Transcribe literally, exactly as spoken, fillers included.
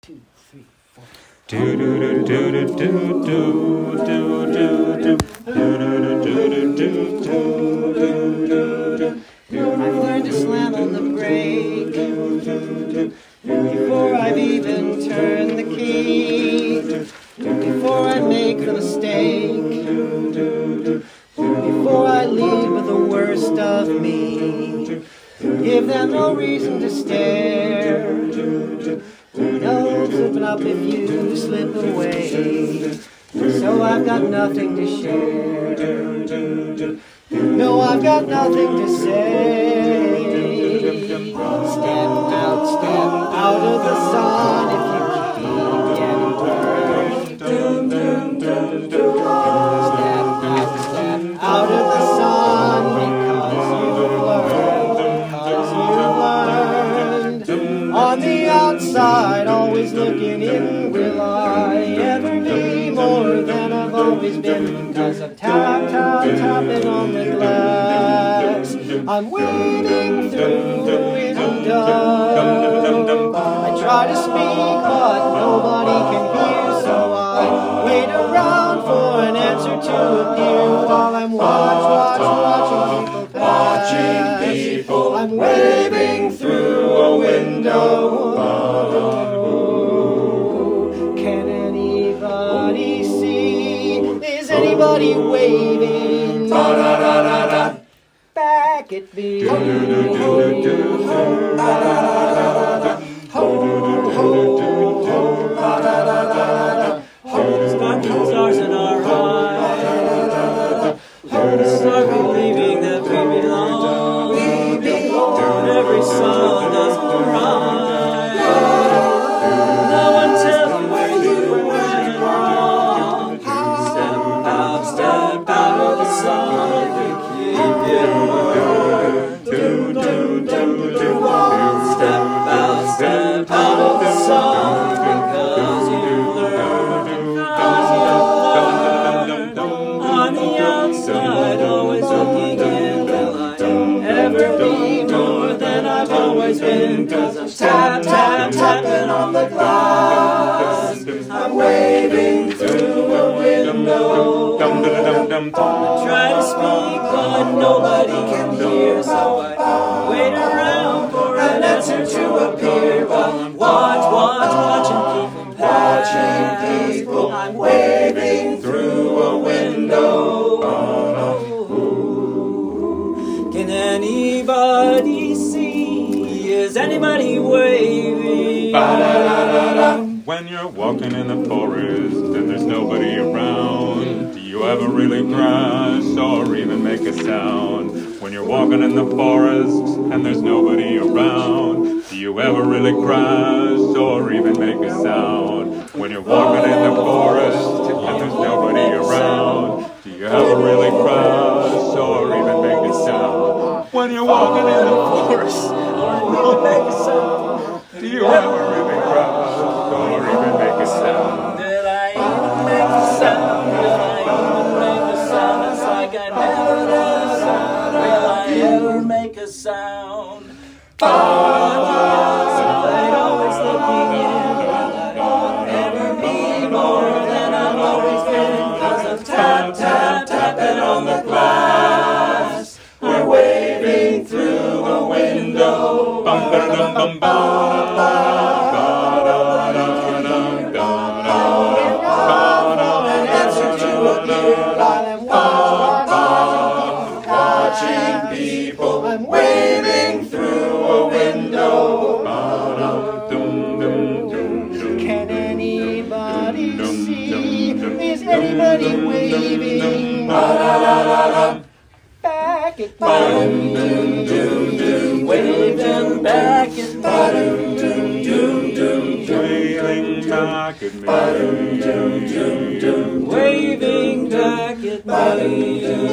two, three, four. Do do do do do do do do do do do do. I've learned to slam on the brake before I've even turned the key, before I make the mistake, before I lead with the worst of me. Give them no reason to stare. No flipping up if you slip away. So I've got nothing to share. No, I've got nothing to say. Step out, step out of the sun if you keep getting burned. Step out, step out of the sun because you've learned, because you've learned. On the outside, always looking in, will I ever be more than I've always been? Because I'm tap, tap, tapping on the glass. I'm waiting through the window. I try to speak, but nobody can hear, so I wait around for an answer to appear while I'm watch, watch, watching people pass. Watching people. I'm waving through a window. Can anybody see? Is anybody waving back at me? Stars in our eyes. Start believing that we belong. And every song does right. No one tells you where you went wrong. Step out, step out of the song if you keep getting burned. Step out, step out of the song because you learned. Because you learned. On the outside, always looking in. Will I ever be more than I've always been? Cause I'm tap, tap, tapping on the glass. I'm waving through a window. I try to speak, but nobody can hear, so I wait around for an answer to appear. But I'm watch, watch, watching people pass. Watching people. I'm waving through a window. Can anybody see? Is anybody waving? When you're walking in the forest and there's nobody around, do you ever really crash or even make a sound? When you're walking in the forest and there's nobody around, do you ever really crash or even make a sound? When you're walking in the forest and there's nobody around, do you ever really crash or even make a sound? When you're walking in the forest or make a sound, do you ever really crash or even make a sound? Did I even make a sound? Did I even make a sound? It's like I never did a sound. Will I ever make a sound? On the outside, always looking in. Will I ever be more than I've always been? Cause I'm tap, tap, tapping on the glass. I'm waving through a window. Bum, ba, dum, bum, ba. An answer to appear while I'm watching, watching people. I'm waving through a window. Can anybody see? Is anybody waving back at me? Wave them back at me. Waving back at me. Waving back at me.